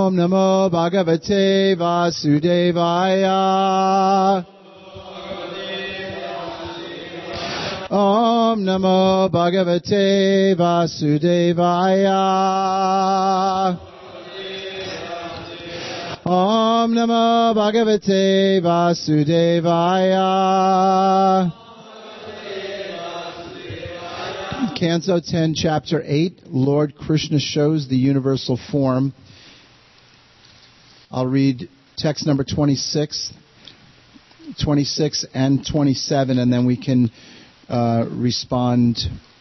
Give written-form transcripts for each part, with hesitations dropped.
Om Namo Bhagavate Vasudevaya. Om Namo Bhagavate Vasudevaya. Om Namo Bhagavate Vasudevaya. Canto 10, Chapter 8, Lord Krishna shows the universal form. I'll read text number 26 and 27, and then we can respond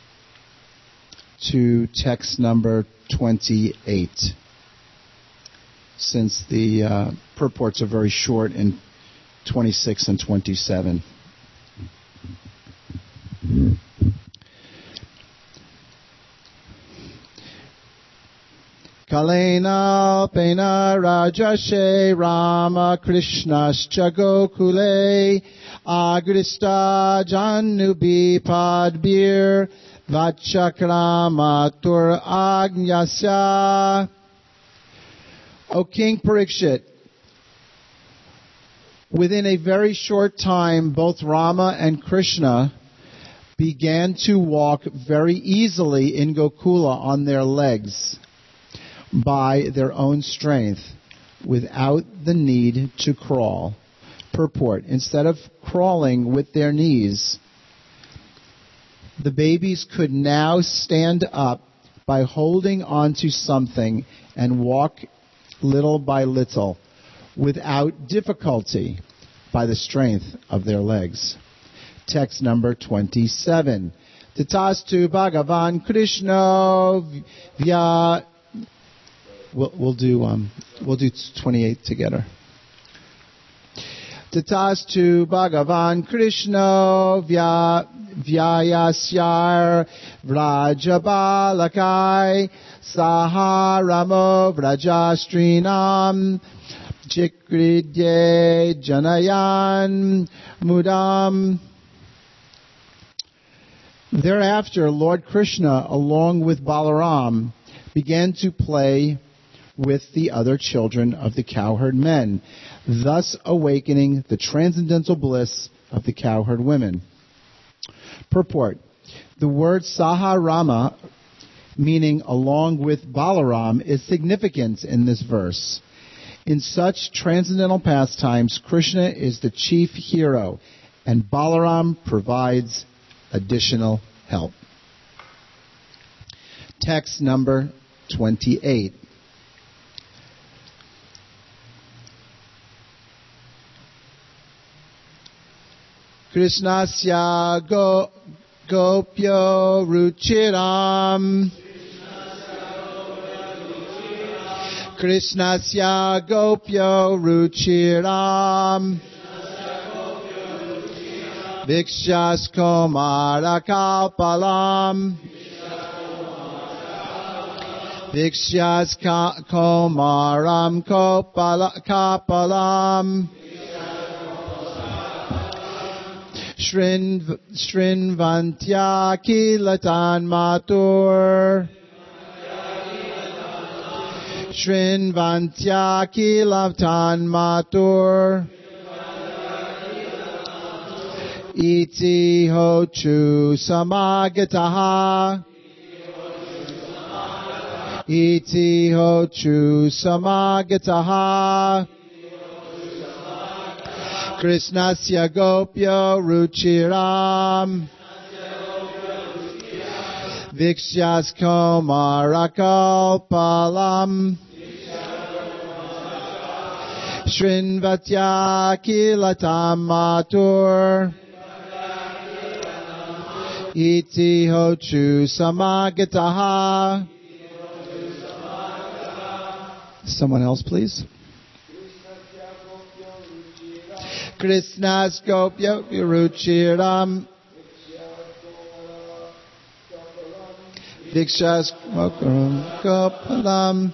to text number 28, since the purports are very short in 26 and 27. Kalena pena rajashe Rama Krishnascha Gokule agrista janubi padbir vachakramatur agnyasya. O King Parikshit, within a very short time, both Rama and Krishna began to walk very easily in Gokula on their legs, by their own strength, without the need to crawl. Purport: instead of crawling with their knees, the babies could now stand up by holding onto something and walk little by little, without difficulty, by the strength of their legs. Text number 27. Tatastu Bhagavan Krishna vya. We'll do 28 together. Tatastu Bhagavan Krishna vyayasyar vrajabalakai saharamo vrajastrinam chikridye janayan mudam. Thereafter, Lord Krishna, along with Balaram, began to play with the other children of the cowherd men, thus awakening the transcendental bliss of the cowherd women. Purport: the word Saharama, meaning along with Balaram, is significant in this verse. In such transcendental pastimes, Krishna is the chief hero, and Balaram provides additional help. Text number 28. Krishnasya gopyo ruchiram. Krishnasya gopyo ruchiram. Vikshas komara kalpalam. Vikshas komaram kapalam. Shrinvantya kilatan matur. Shrinvantya kilatan matur. Iti hochu samagataha. Iti hochu samagataha. Krishnasya gopyo ruchiram. Vikshas komarakalpalam. Shrinvatya kilatam matur. Iti hochu samagataha. Someone else, please. Krishna's gopyo ruchiram. Vikshas kopalam.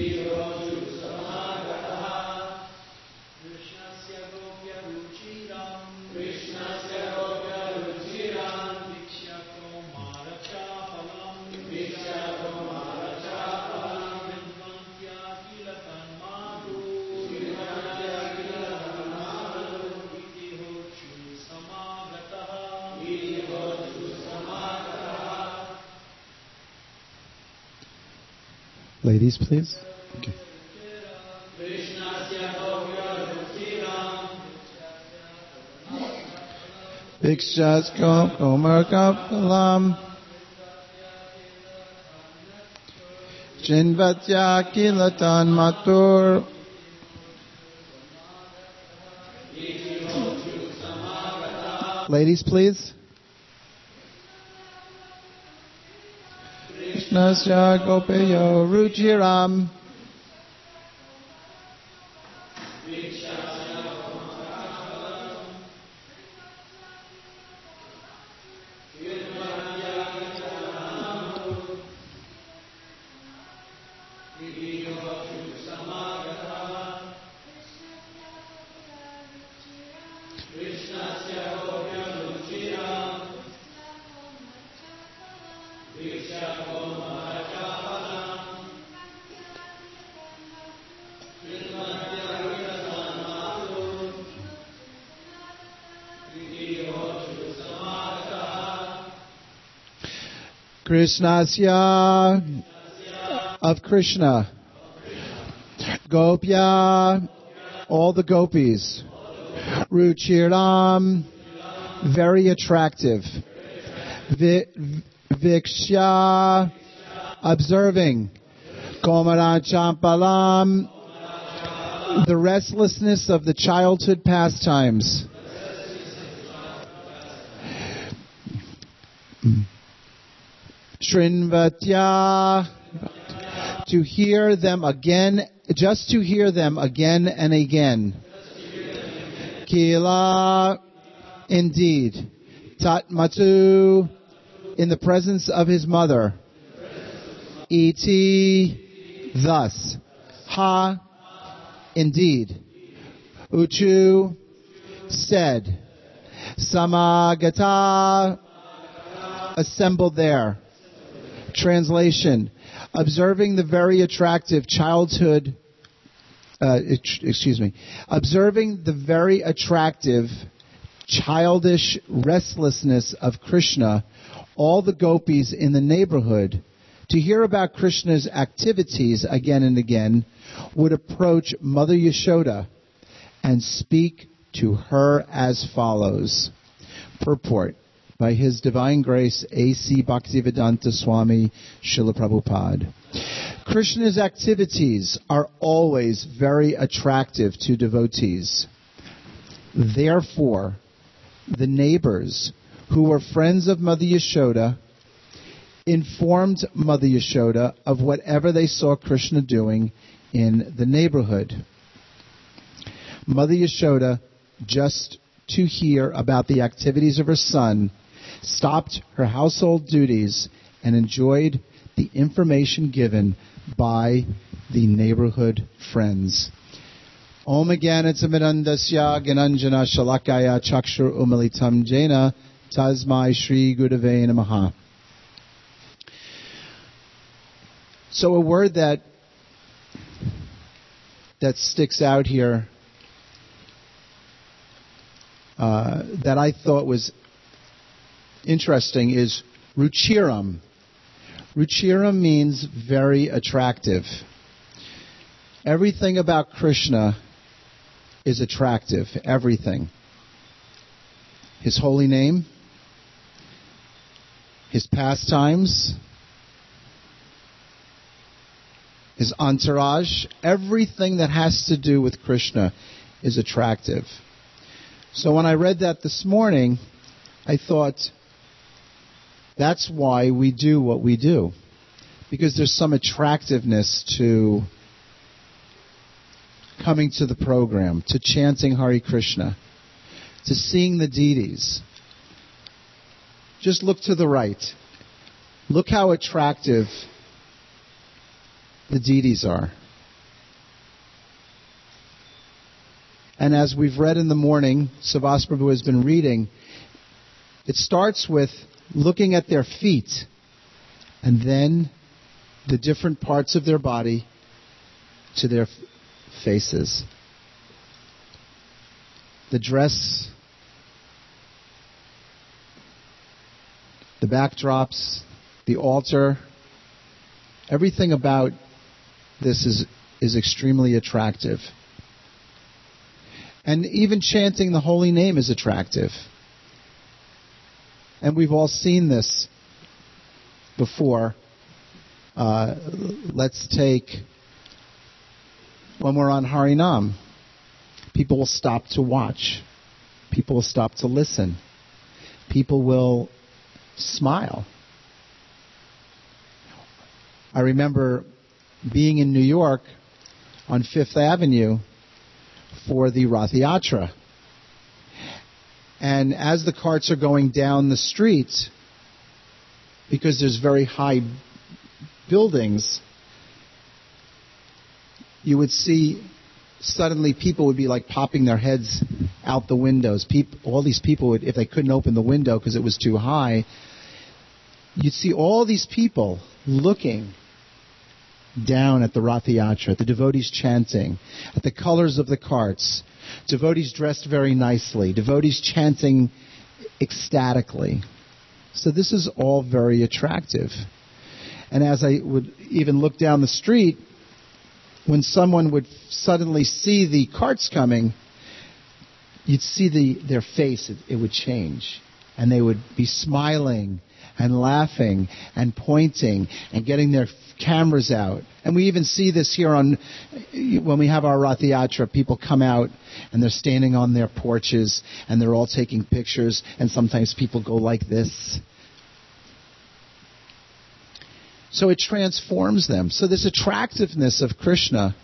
Ladies, please. Okay. Bhikshas Gomer Kapalam Chinvatya Kilatan Matur Ladies, please. Krishnasya Gopeyo Ruchiram Krishnasya of Krishna, Gopya, all the gopis, Ruchiram, very attractive, Vikshya, observing, Komarachampalam, the restlessness of the childhood pastimes. Shrinvatya, to hear them again, just to hear them again and again. Kila, indeed. Tatmatu, in the presence of his mother. Iti, thus. Ha, indeed. Uchu, said. Samagata, assembled there. Translation: observing the very attractive observing the very attractive childish restlessness of Krishna, all the gopis in the neighborhood, to hear about Krishna's activities again and again, would approach Mother Yashoda and speak to her as follows. Purport: by His Divine Grace, A.C. Bhaktivedanta Swami Srila Prabhupada. Krishna's activities are always very attractive to devotees. Therefore, the neighbors who were friends of Mother Yashoda informed Mother Yashoda of whatever they saw Krishna doing in the neighborhood. Mother Yashoda, just to hear about the activities of her son, stopped her household duties and enjoyed the information given by the neighborhood friends. Om Jnanatimidandasya Gyananjana Shalakaya Chakshur Umilitam Jena Tasmai Shri Gurave Namaha. So a word that sticks out here that I thought was interesting is Ruchiram. Ruchiram means very attractive. Everything about Krishna is attractive. Everything. His holy name, his pastimes, his entourage, everything that has to do with Krishna is attractive. So when I read that this morning, I thought, that's why we do what we do. Because there's some attractiveness to coming to the program, to chanting Hare Krishna, to seeing the deities. Just look to the right. Look how attractive the deities are. And as we've read in the morning, Savas Prabhu has been reading, it starts with looking at their feet and then the different parts of their body to their faces. The dress, the backdrops, the altar, everything about this is extremely attractive. And even chanting the holy name is attractive. And we've all seen this before. Let's take when we're on Harinam. People will stop to watch. People will stop to listen. People will smile. I remember being in New York on Fifth Avenue for the Rath Yatra. And as the carts are going down the street, because there's very high buildings, you would see suddenly people would be like popping their heads out the windows. All these people would, if they couldn't open the window because it was too high, you'd see all these people looking down at the Rath Yatra, at the devotees chanting, at the colors of the carts, devotees dressed very nicely, devotees chanting ecstatically. So this is all very attractive. And as I would even look down the street, when someone would suddenly see the carts coming, you'd see their face, it would change. And they would be smiling and laughing and pointing and getting their cameras out. And we even see this here when we have our Rath Yatra. People come out and they're standing on their porches and they're all taking pictures, and sometimes people go like this. So it transforms them. So this attractiveness of Krishna,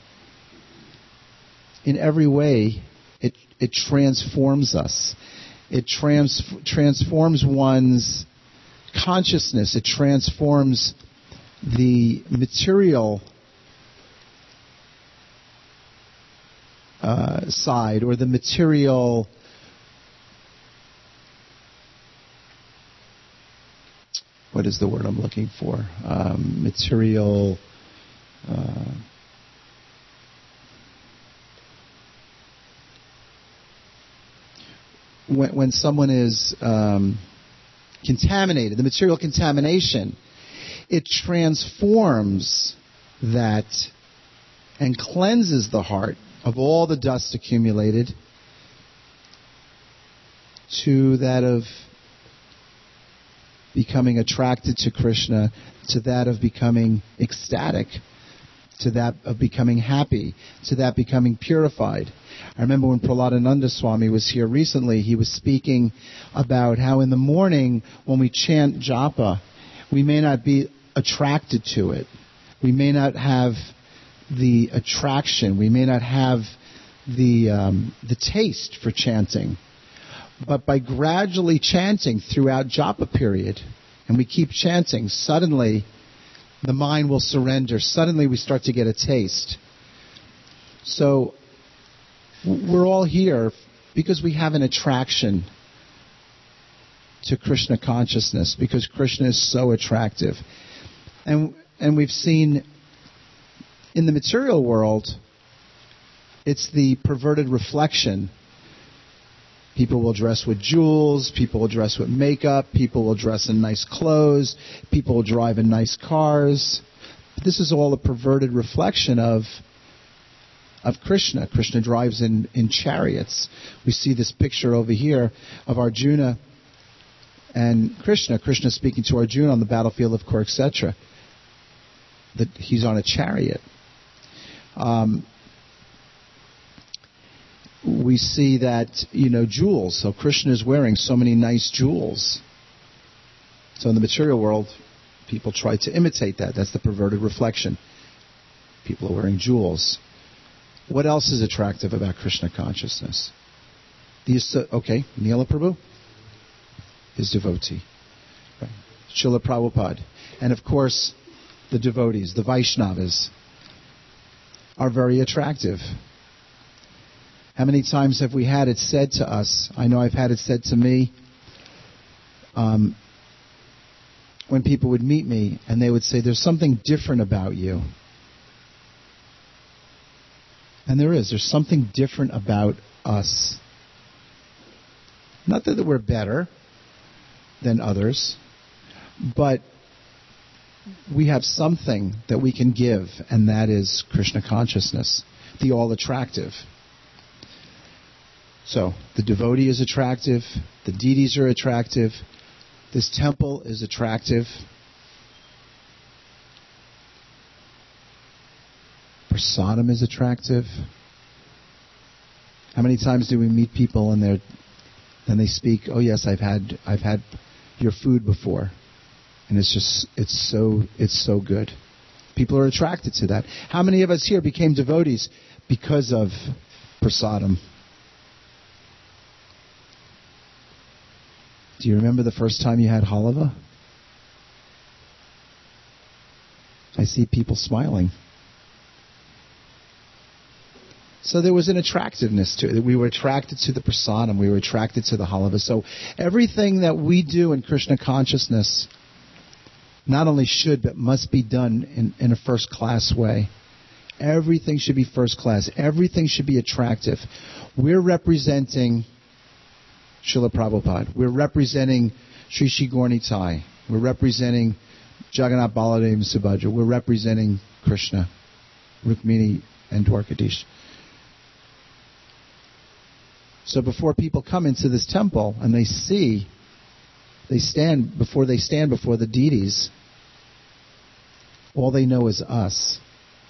in every way, it transforms us. It transforms one's consciousness. It transforms the material side, or the material what is the word I'm looking for? Material when someone is contaminated, the material contamination, it transforms that and cleanses the heart of all the dust accumulated to that of becoming attracted to Krishna, to that of becoming ecstatic, to that of becoming happy, to that becoming purified. I remember when Prahladananda Swami was here recently, he was speaking about how in the morning when we chant japa, we may not be attracted to it. We may not have the attraction. We may not have the taste for chanting. But by gradually chanting throughout japa period, and we keep chanting, suddenly the mind will surrender. Suddenly we start to get a taste. So we're all here because we have an attraction to Krishna consciousness, because Krishna is so attractive. And we've seen in the material world, it's the perverted reflection. People will dress with jewels, people will dress with makeup, people will dress in nice clothes, people will drive in nice cars. But this is all a perverted reflection of Krishna. Krishna drives in chariots. We see this picture over here of Arjuna and Krishna. Krishna speaking to Arjuna on the battlefield of Kurukshetra. That he's on a chariot. We see that, jewels. So Krishna is wearing so many nice jewels. So in the material world, people try to imitate that. That's the perverted reflection. People are wearing jewels. What else is attractive about Krishna consciousness? Neela Prabhu, his devotee. Right. Srila Prabhupada. And of course, the devotees, the Vaishnavas, are very attractive. How many times have we had it said to us? I know I've had it said to me when people would meet me and they would say, there's something different about you. And there's something different about us. Not that we're better than others, but we have something that we can give, and that is Krishna consciousness, the all-attractive. So, the devotee is attractive, the deities are attractive, this temple is attractive. Prasadam is attractive. How many times do we meet people and they speak, oh yes, I've had your food before. And it's so good. People are attracted to that. How many of us here became devotees because of prasadam? Do you remember the first time you had halava? I see people smiling. So there was an attractiveness to it. We were attracted to the prasadam. We were attracted to the halava. So everything that we do in Krishna consciousness not only should, but must be done in a first-class way. Everything should be first class. Everything should be attractive. We're representing Srila Prabhupada. We're representing Sri Sri Gaura Nitai. We're representing Jagannath Baladev and Subhadra. We're representing Krishna, Rukmini, and Dwarkadish. So before people come into this temple and they stand before the deities, all they know is us.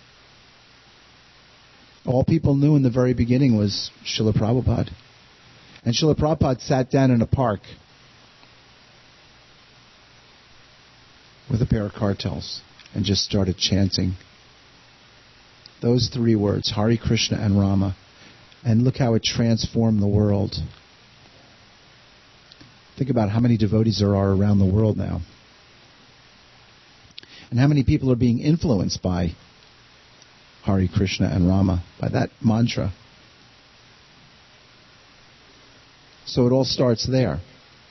All people knew in the very beginning was Srila Prabhupada. And Srila Prabhupada sat down in a park with a pair of cartels and just started chanting those three words, Hare Krishna and Rama. And look how it transformed the world. Think about how many devotees there are around the world now. And how many people are being influenced by Hare Krishna and Rama, by that mantra. So it all starts there.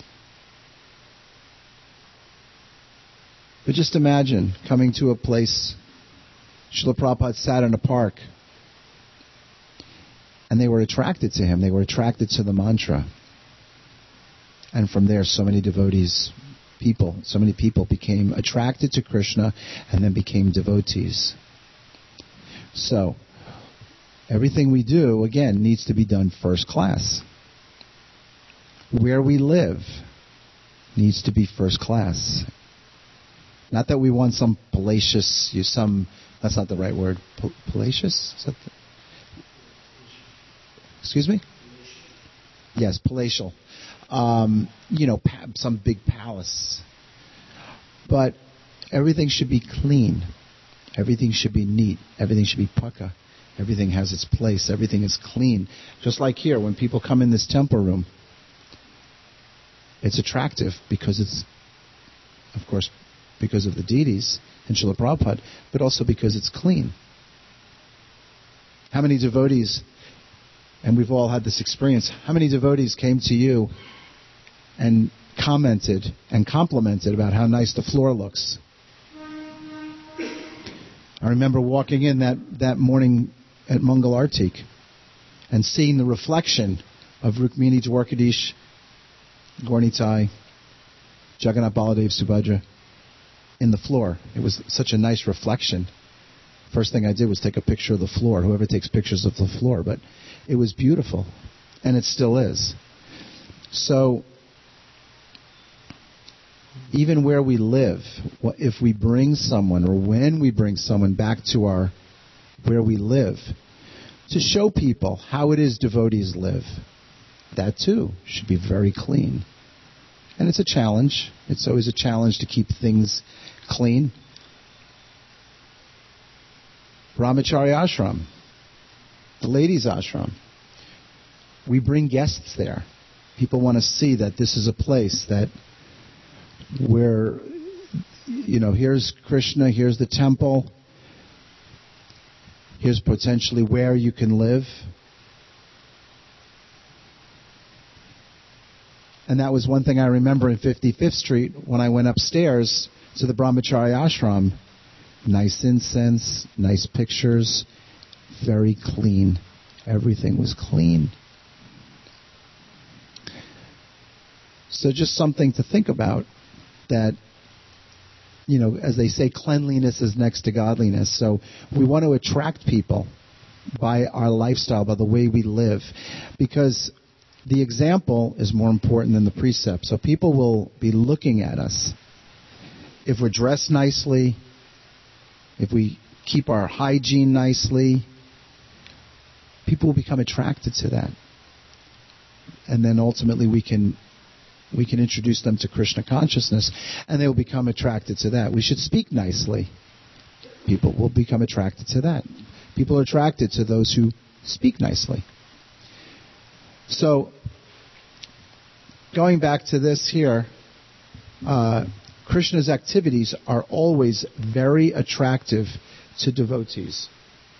But just imagine coming to a place, Srila Prabhupada sat in a park, and they were attracted to him. They were attracted to the mantra. And from there, so many people became attracted to Krishna and then became devotees. So, everything we do, again, needs to be done first class. Where we live needs to be first class. Not that we want some palatial, that's not the right word, palatial? Excuse me? Yes, palatial. Some big palace. But everything should be clean. Everything should be neat. Everything should be pukka. Everything has its place. Everything is clean. Just like here, when people come in this temple room, it's attractive because it's, of course, because of the deities and Srila Prabhupada, but also because it's clean. How many devotees, and we've all had this experience, how many devotees came to you and commented and complimented about how nice the floor looks? I remember walking in that morning at Mangal Artik and seeing the reflection of Rukmini, Dwarkadish, Gaura Nitai, Jagannath Baladev, Subhadra in the floor. It was such a nice reflection. First thing I did was take a picture of the floor. Whoever takes pictures of the floor. But it was beautiful. And it still is. So, even where we live, if we bring someone, or when we bring someone back to where we live, to show people how it is devotees live, that too should be very clean. And it's a challenge. It's always a challenge to keep things clean. Brahmachari ashram, the ladies' ashram. We bring guests there. People want to see that this is a place that where, here's Krishna, here's the temple, here's potentially where you can live. And that was one thing I remember in 55th Street when I went upstairs to the Brahmachari ashram. Nice incense, nice pictures, very clean. Everything was clean. So just something to think about, that, you know, as they say, cleanliness is next to godliness. So we want to attract people by our lifestyle, by the way we live, because the example is more important than the precept. So people will be looking at us. If we're dressed nicely, if we keep our hygiene nicely, people will become attracted to that. And then ultimately we can introduce them to Krishna consciousness, and they will become attracted to that. We should speak nicely. People will become attracted to that. People are attracted to those who speak nicely. So, going back to this here, Krishna's activities are always very attractive to devotees.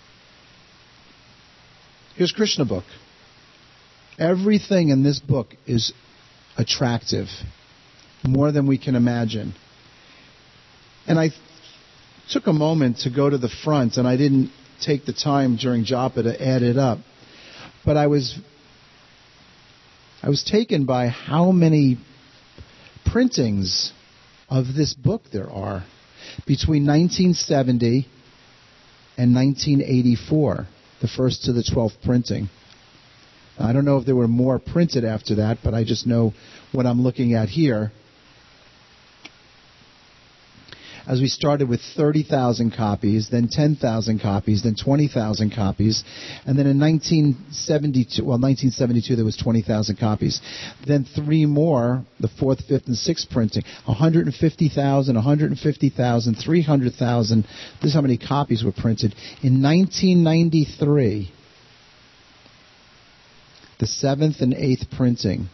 Here's Krishna book. Everything in this book is attractive, more than we can imagine. And I took a moment to go to the front, and I didn't take the time during japa to add it up. But I was taken by how many printings of this book there are between 1970 and 1984, the first to the 12th printing. I don't know if there were more printed after that, but I just know what I'm looking at here. As we started with 30,000 copies, then 10,000 copies, then 20,000 copies, and then in 1972 there was 20,000 copies. Then three more, the 4th, 5th, and 6th printing, 150,000, 150,000, 300,000. This is how many copies were printed. In 1993, the 7th and 8th printing.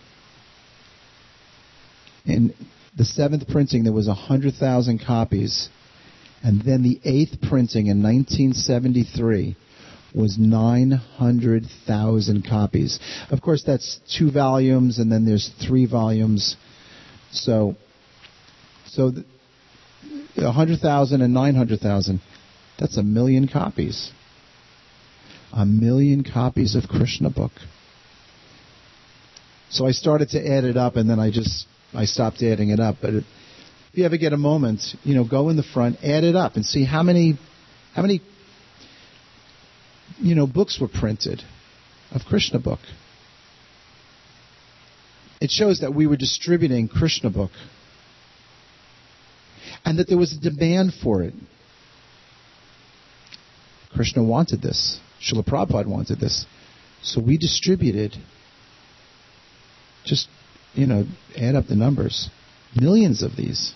In the 7th printing, there was 100,000 copies. And then the 8th printing in 1973 was 900,000 copies. Of course, that's 2 volumes, and then there's 3 volumes. So 100,000 and 900,000, that's 1 million copies. 1 million copies of Krishna book. So I started to add it up, and then I stopped adding it up. But if you ever get a moment, go in the front, add it up, and see how many books were printed of Krishna book. It shows that we were distributing Krishna book, and that there was a demand for it. Krishna wanted this. Srila Prabhupada wanted this. So we distributed. Just, add up the numbers. Millions of these.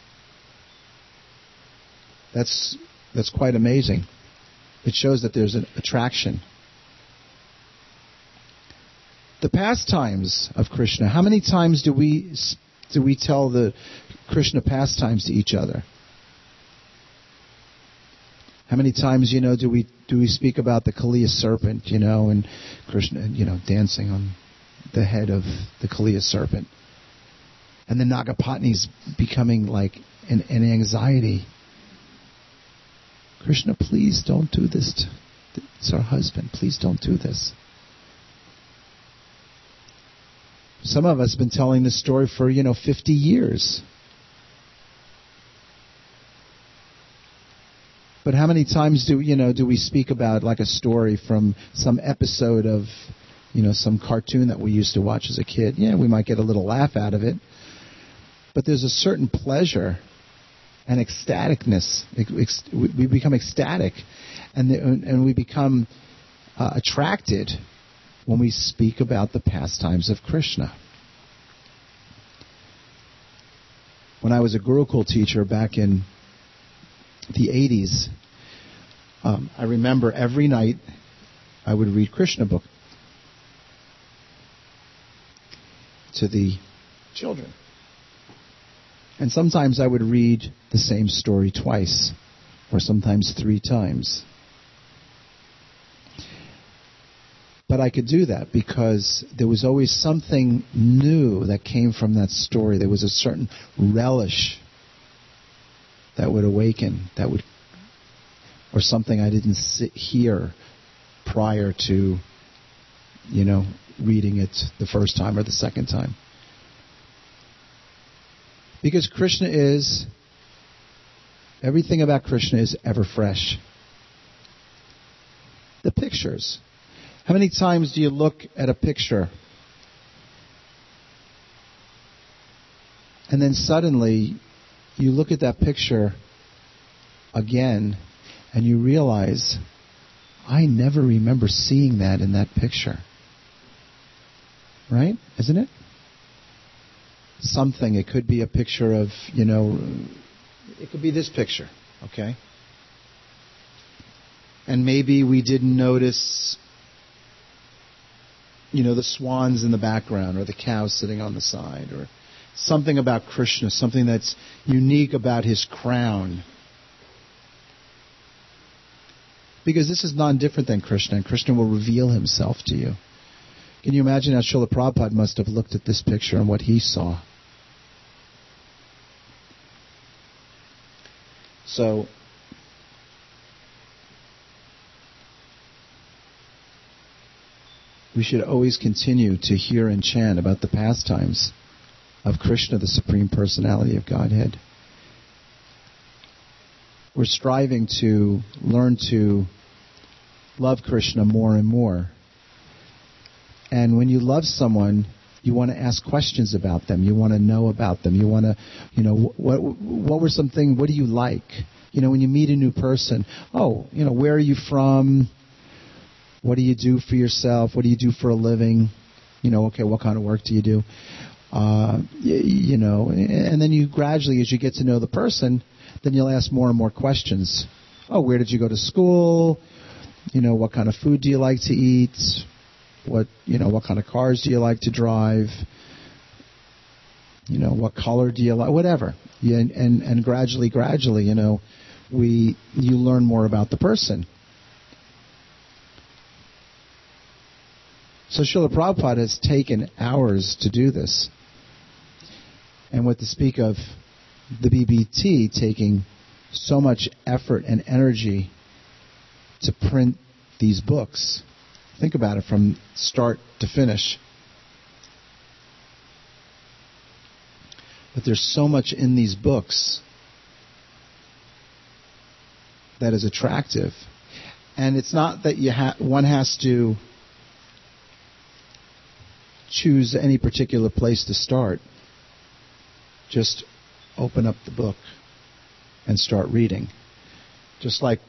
That's quite amazing. It shows that there's an attraction. The pastimes of Krishna. How many times do we tell the Krishna pastimes to each other? How many times, do we speak about the Kaliya serpent, and Krishna, dancing on the head of the Kaliya serpent, and the Nagapatni's becoming like an anxiety. Krishna, please don't do this. It's our husband. Please don't do this. Some of us have been telling this story for 50 years. But how many times do we speak about like a story from some episode of some cartoon that we used to watch as a kid? Yeah, we might get a little laugh out of it. But there's a certain pleasure and ecstaticness. We become ecstatic, and we become attracted when we speak about the pastimes of Krishna. When I was a Gurukul teacher back in the 80s, I remember every night I would read Krishna book to the children. And sometimes I would read the same story twice, or sometimes 3 times. But I could do that because there was always something new that came from that story. There was a certain relish that would awaken, or something I didn't hear prior to, reading it the first time or the second time. Because everything about Krishna is ever fresh. The pictures. How many times do you look at a picture and then suddenly you look at that picture again and you realize, I never remember seeing that in that picture. Right? Isn't it? Something. It could be a picture of, it could be this picture, okay? And maybe we didn't notice, the swans in the background or the cow sitting on the side or something about Krishna, something that's unique about his crown. Because this is non-different than Krishna, and Krishna will reveal himself to you. Can you imagine how Srila Prabhupada must have looked at this picture and what he saw? So, we should always continue to hear and chant about the pastimes of Krishna, the Supreme Personality of Godhead. We're striving to learn to love Krishna more and more. And when you love someone, you want to ask questions about them. You want to know about them. You want to, what were some things, what do you like? When you meet a new person, where are you from? What do you do for yourself? What do you do for a living? What kind of work do you do? And then you gradually, as you get to know the person, then you'll ask more and more questions. Where did you go to school? What kind of food do you like to eat? What kind of cars do you like to drive? What color do you like? Whatever. And gradually, you learn more about the person. So Srila Prabhupada has taken hours to do this. And what to speak of the BBT taking so much effort and energy to print these books. Think about it from start to finish. But there's so much in these books that is attractive. And it's not that one has to choose any particular place to start. Just open up the book and start reading. Just like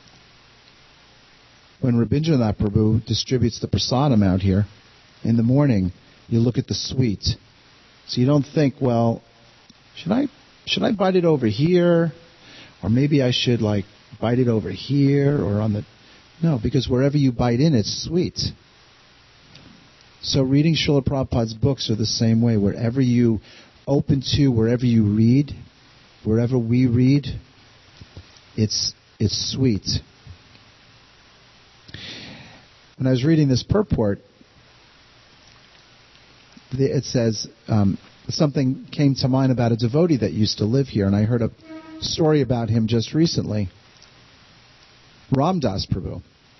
when Rabindranath Prabhu distributes the prasadam out here in the morning, you look at the sweet. So you don't think, well, should I bite it over here? Or maybe I should bite it over here or on the... No, because wherever you bite in, it's sweet. So reading Srila Prabhupada's books are the same way. Wherever you open to, wherever you read, wherever we read, it's sweet. When I was reading this purport, it says, something came to mind about a devotee that used to live here, and I heard a story about him just recently. Ramdas Prabhu.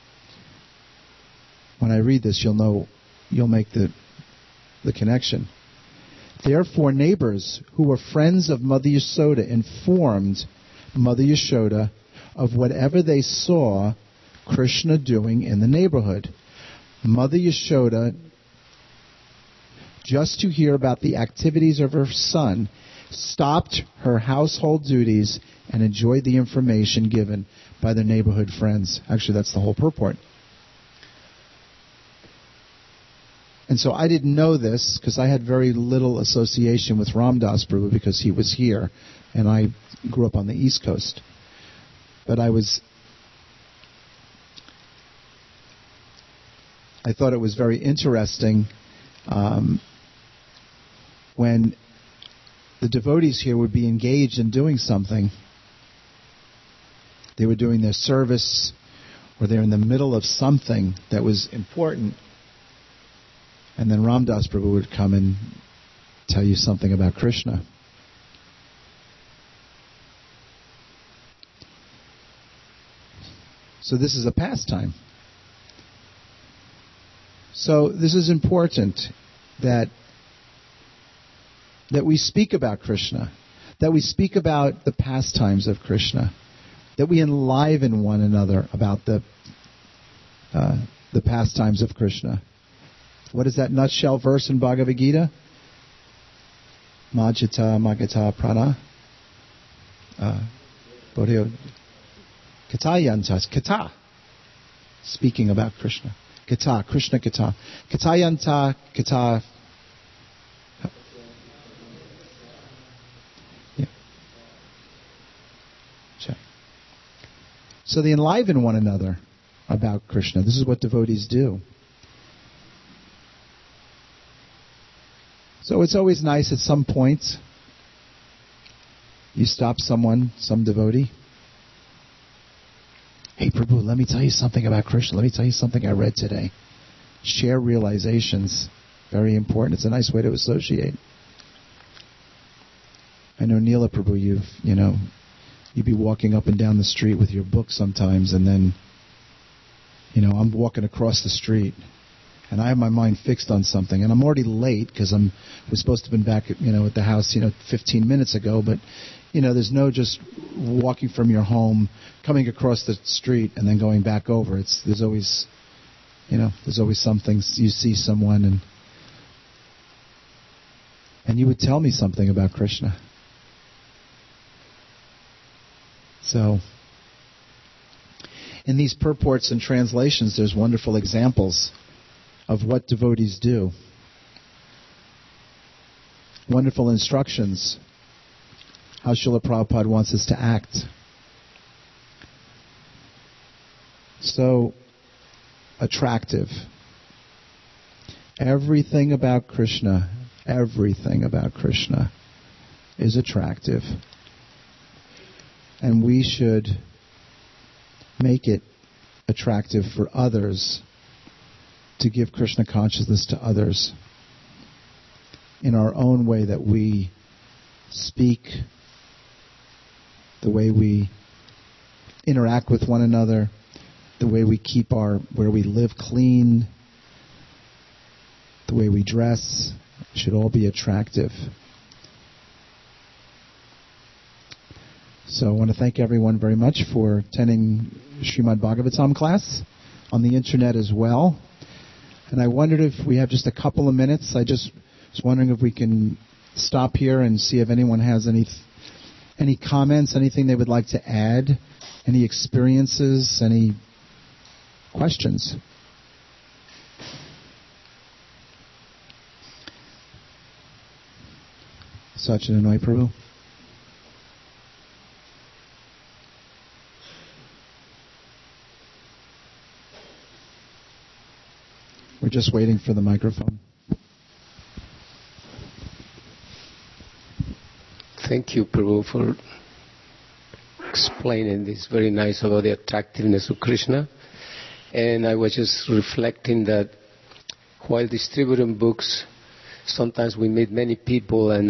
When I read this, you'll make the connection. Therefore, neighbors who were friends of Mother Yashoda informed Mother Yashoda of whatever they saw Krishna doing in the neighborhood. Mother Yashoda, just to hear about the activities of her son, stopped her household duties and enjoyed the information given by the neighborhood friends. Actually, that's the whole purport. And so I didn't know this because I had very little association with Ramdas Prabhu because he was here and I grew up on the East Coast. But I thought it was very interesting when the devotees here would be engaged in doing something. They were doing their service or they're in the middle of something that was important. And then Ram Das Prabhu would come and tell you something about Krishna. So this is a pastime. So this is important that we speak about Krishna, that we speak about the pastimes of Krishna, that we enliven one another about the pastimes of Krishna. What is that nutshell verse in Bhagavad Gita? Majjata Magata Prana. Bodhyo. Katayantas. Kata. Speaking about Krishna. Kata. Krishna Kata. Katayanta Kata. Yeah. Check. So they enliven one another about Krishna. This is what devotees do. So it's always nice at some point you stop someone, some devotee. Hey Prabhu, let me tell you something about Krishna. Let me tell you something I read today. Share realizations. Very important. It's a nice way to associate. I know Neela Prabhu, you'd be walking up and down the street with your book sometimes, and then, I'm walking across the street. And I have my mind fixed on something, and I'm already late because we're supposed to have been back, at the house, 15 minutes ago. But, there's no just walking from your home, coming across the street, and then going back over. There's always something. You see someone, and you would tell me something about Krishna. So, in these purports and translations, there's wonderful examples of what devotees do. Wonderful instructions, how Srila Prabhupada wants us to act. So attractive. Everything about Krishna is attractive. And we should make it attractive for others, to give Krishna consciousness to others in our own way, that we speak, the way we interact with one another, the way we keep where we live clean, the way we dress, should all be attractive. So I want to thank everyone very much for attending Srimad Bhagavatam class on the internet as well. And I wondered if we have just a couple of minutes. I just was wondering if we can stop here and see if anyone has any comments, anything they would like to add, any experiences, any questions. Satchidananda Prabhu. We're just waiting for the microphone. Thank you, Prabhu, for explaining this very nice about the attractiveness of Krishna. And I was just reflecting that while distributing books, sometimes we meet many people, and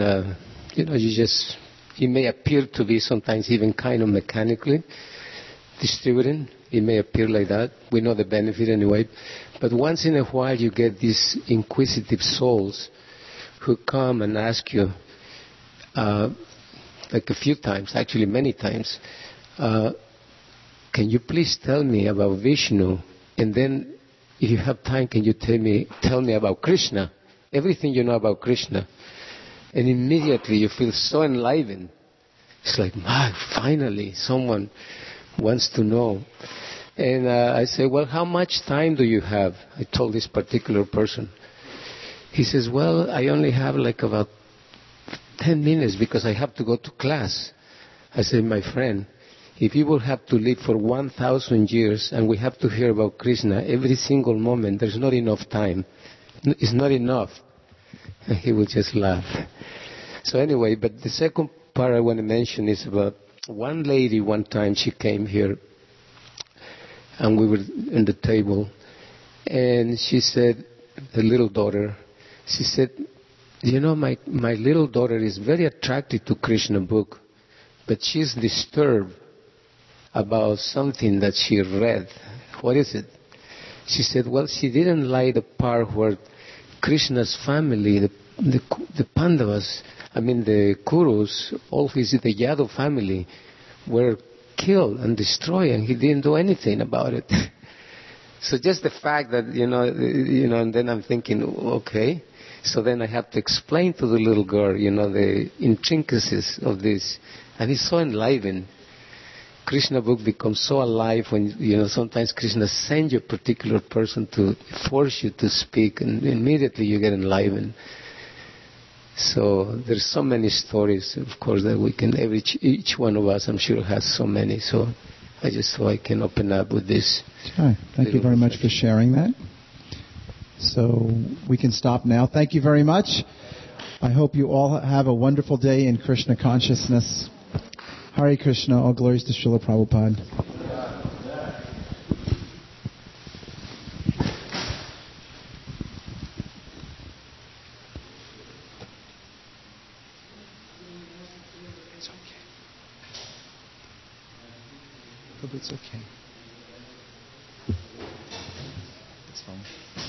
it may appear to be sometimes even kind of mechanically distributing. It may appear like that. We know the benefit anyway. But once in a while you get these inquisitive souls who come and ask you, like a few times, actually many times, can you please tell me about Vishnu? And then, if you have time, can you tell me about Krishna? Everything you know about Krishna. And immediately you feel so enlivened. It's like, finally, someone wants to know. And I say, well, how much time do you have? I told this particular person. He says, well, I only have like about 10 minutes because I have to go to class. I said, my friend, if you will have to live for 1,000 years and we have to hear about Krishna every single moment, there's not enough time. It's not enough. And he would just laugh. So anyway, but the second part I want to mention is about one lady. One time she came here and we were in the table, and she said, the little daughter, she said, you know, my little daughter is very attracted to Krishna book, but she's disturbed about something that she read. What is it? She said, well, she didn't like the part where Krishna's family, the Pandavas, the Kurus, all the Yadav family, were killed and destroyed, and he didn't do anything about it. So just the fact that, and then I'm thinking, okay. So then I have to explain to the little girl, the intricacies of this. And it's so enlivening. Krishna book becomes so alive when, sometimes Krishna sends you a particular person to force you to speak, and immediately you get enlivened. So there's so many stories, of course, that we can, each one of us, I'm sure, has so many. So I just thought I can open up with this. Okay. Thank you very much for sharing that. So we can stop now. Thank you very much. I hope you all have a wonderful day in Krishna consciousness. Hare Krishna. All glories to Srila Prabhupada. It's okay. But it's okay. It's fine.